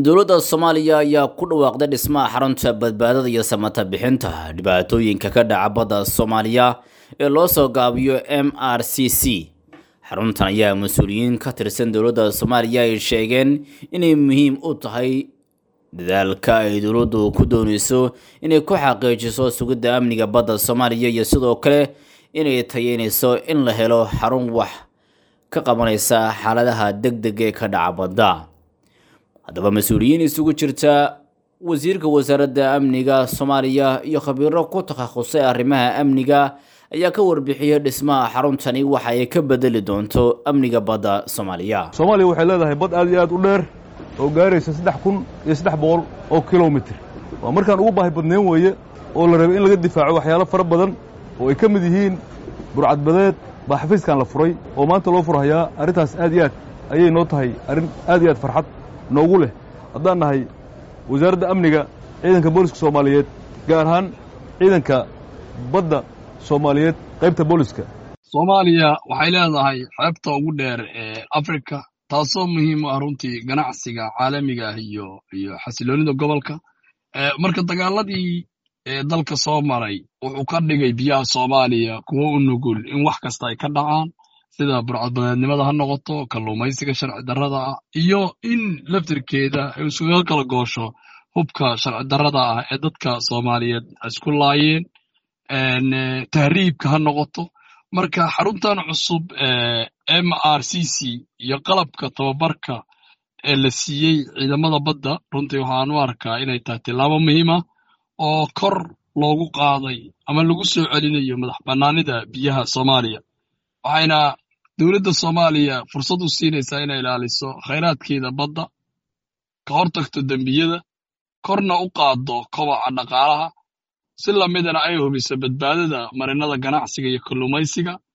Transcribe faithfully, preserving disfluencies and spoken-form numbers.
dowladda Soomaaliya ayaa ku dhawaaqday dhismaha xarunta badbaadada iyo samata bixinta dhibaatooyinka ka dhaca badda Soomaaliya ee loo soo gaabiyo M R C C. Xaruntan ayaa mas'uuliyiin ka tirsan dowladda Soomaaliya ay sheegeen inay muhiim u tahay dadaalka ay dowladdu ku doonayso inay ku xaqiijiso sugidda amniga badda Soomaaliya iyo sidoo kale inay tayeynayso in la helo xarun wax ka qabanaysa xaaladaha degdega ee ka dhaca badda. haddaba mas'uuliyiin isugu jirta wasiirka wasaaradda amniga Soomaaliya iyo khabiiro ku takhasusay arrimaha amniga ayaa ka warbixiyay dhismaha xaruntani waxa ay ka bedeli doonto amniga badda Soomaaliya. Soomaaliya waxay leedahay bad aad iyo aad u dheer oo gaaraysa saddex kun iyo saddex boqol oo kiiloomitir. waa markaan ugu baahi badneen weeye oo la rabay in laga difaaco waxyaalo fara badan oo ay ka mid yihiin burcadbadeed baa xafiiskan la furay oo maanta loo furayaa. arrintaas aad iyo aad ayay noo tahay arrin aad iyo aad farxad noogu leh haddaan nahay wasaaradda amniga ciidanka booliska Soomaaliyeed gaar ahaan ciidanka badda Soomaaliyeed qaybta booliska. Soomaaliya waxay leedahay xeebta ugu dheer ee Afrika taasoo muhiim u ah runtii ganacsiga caalamiga ah iyo iyo xasiloonida gobolka. ee marka dagaaladii ee dalka soo maray wuxuu ka dhigay biyaha Soomaaliya kuwo u nugul in wax kasta ay ka dhacaan sida burcadbadeednimada ha noqoto kalluumaysiga sharci darrada ah iyo in laftirkeeda ay isugu kala goosho hubka sharci darrada ah ee dadka Soomaaliyeed isku laayeen een tahriibka ha noqoto. marka xaruntan cusub ee M R C C iyo qalabka tababarka ee la siiyey ciidamada badda runtii waxaan u arkaa inay tahay tilaabo muhiim ah oo kor loogu qaaday ama lagu soo celinayo madax bannaanida biyaha Soomaaliya. waxayna dowladda Soomaaliya fursad u siinaysaa inay ilaaliso kheyraadkeeda badda, ka hortagto dembiyada, korna u qaado kobaca dhaqaalaha, si lamidana ay hubiso badbaadada marinada ganacsiga iyo kalluumaysiga.